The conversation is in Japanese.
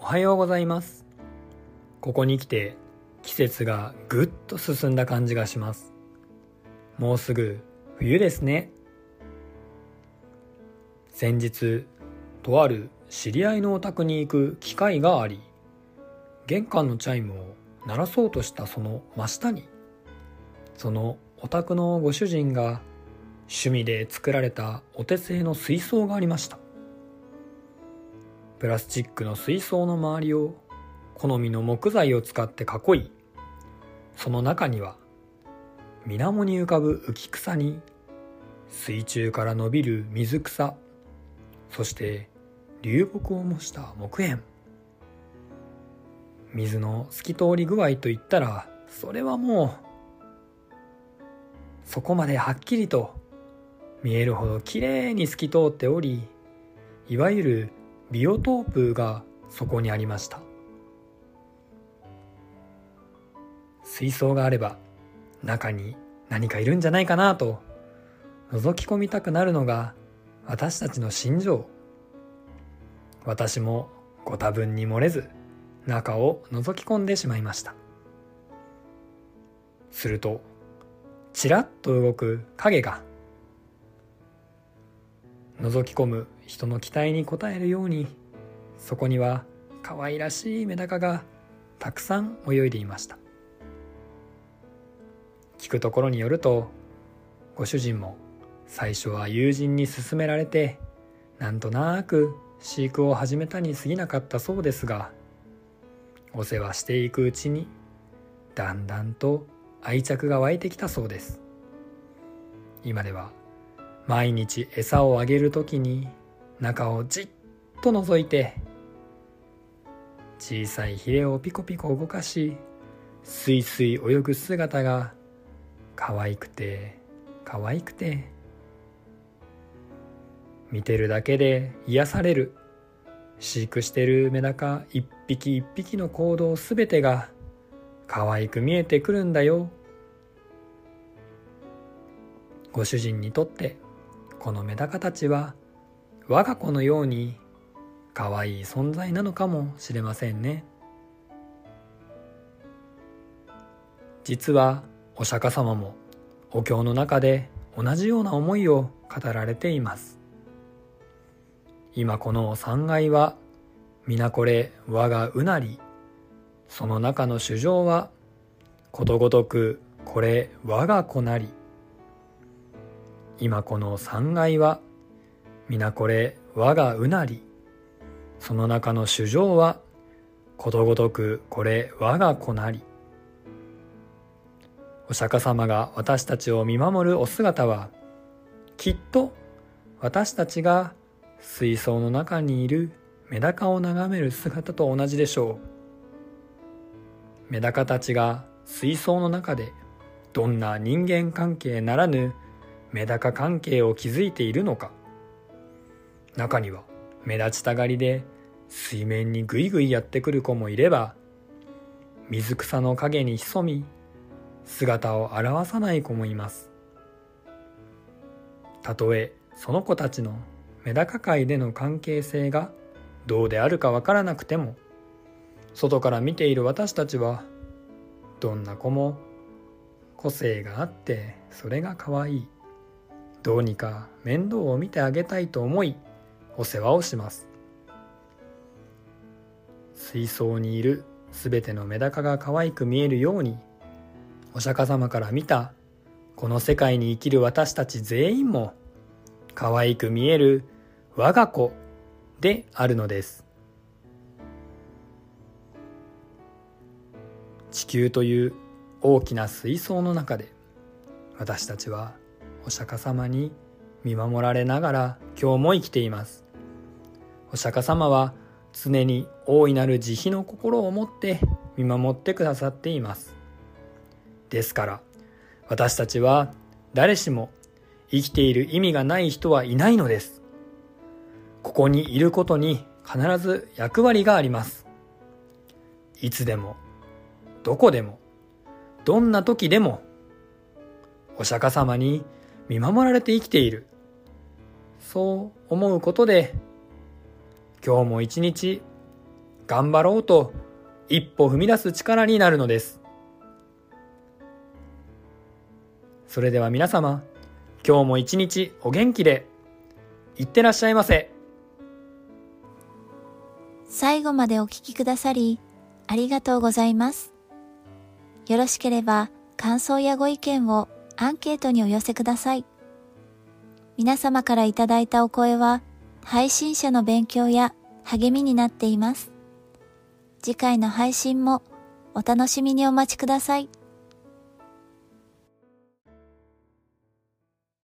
おはようございます。ここに来て季節がぐっと進んだ感じがします。もうすぐ冬ですね。先日、とある知り合いのお宅に行く機会があり、玄関のチャイムを鳴らそうとしたその真下に、そのお宅のご主人が趣味で作られたお手製の水槽がありました。プラスチックの水槽の周りを好みの木材を使って囲い、その中には水面に浮かぶ浮草に水中から伸びる水草、そして流木を模した木片。水の透き通り具合といったら、それはもうそこまではっきりと見えるほどきれいに透き通っており、いわゆるビオトープがそこにありました。水槽があれば中に何かいるんじゃないかなと覗き込みたくなるのが私たちの心情。私もご多分に漏れず中を覗き込んでしまいました。するとちらっと動く影が覗き込む人の期待に応えるように、そこには可愛らしいメダカがたくさん泳いでいました。聞くところによると、ご主人も最初は友人に勧められてなんとなく飼育を始めたに過ぎなかったそうですが、お世話していくうちにだんだんと愛着が湧いてきたそうです。今では毎日餌をあげるときに中をじっと覗いて、小さいヒレをピコピコ動かし、スイスイ泳ぐ姿が可愛くて可愛くて、見てるだけで癒される。飼育してるメダカ一匹一匹の行動すべてが可愛く見えてくるんだよ。ご主人にとってこのメダカたちは我が子のように可愛い存在なのかもしれませんね。実はお釈迦様もお経の中で同じような思いを語られています。今この三害は皆これ我がうなり、その中の主情はことごとくこれ我が子なり。今この三害は皆これ我がうなり、その中の主情はことごとくこれ我が子なり。お釈迦様が私たちを見守るお姿は、きっと私たちが水槽の中にいるメダカを眺める姿と同じでしょう。メダカたちが水槽の中でどんな人間関係ならぬメダカ関係を築いているのか。中には目立ちたがりで水面にぐいぐいやってくる子もいれば、水草の陰に潜み姿を現さない子もいます。たとえその子たちのメダカ界での関係性がどうであるかわからなくても、外から見ている私たちはどんな子も個性があってそれが可愛い、どうにか面倒を見てあげたいと思いお世話をします。水槽にいるすべてのメダカが可愛く見えるように、お釈迦様から見たこの世界に生きる私たち全員も可愛く見える我が子であるのです。地球という大きな水槽の中で、私たちはお釈迦様に見守られながら今日も生きています。お釈迦様は常に大いなる慈悲の心を持って見守ってくださっています。ですから私たちは誰しも生きている意味がない人はいないのです。ここにいることに必ず役割があります。いつでもどこでもどんな時でもお釈迦様に見守られて生きている、そう思うことで今日も一日頑張ろうと一歩踏み出す力になるのです。それでは皆様、今日も一日お元気でいってらっしゃいませ。 最後までお聞きくださりありがとうございます。よろしければ感想やご意見をアンケートにお寄せください。皆様からいただいたお声は配信者の勉強や励みになっています。次回の配信もお楽しみにお待ちください。